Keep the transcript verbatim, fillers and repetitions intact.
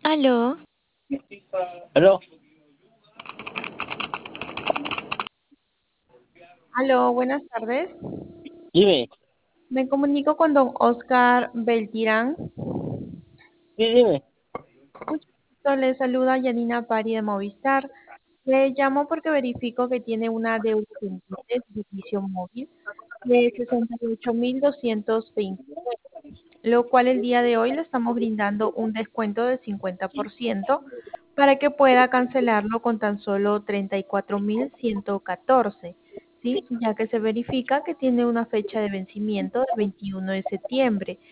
Aló, Aló, aló, buenas tardes. dime, Me comunico con don Oscar Beltirán. sí, dime. Mucho gusto, le saluda Yanina Pari de Movistar. Le llamo porque verifico que tiene una deuda pendiente de servicio móvil de sesenta y ocho mil doscientos veinte, lo cual el día de hoy le estamos brindando un descuento del cincuenta por ciento para que pueda cancelarlo con tan solo treinta y cuatro mil ciento catorce, ¿sí? Ya que se verifica que tiene una fecha de vencimiento del veintiuno de septiembre.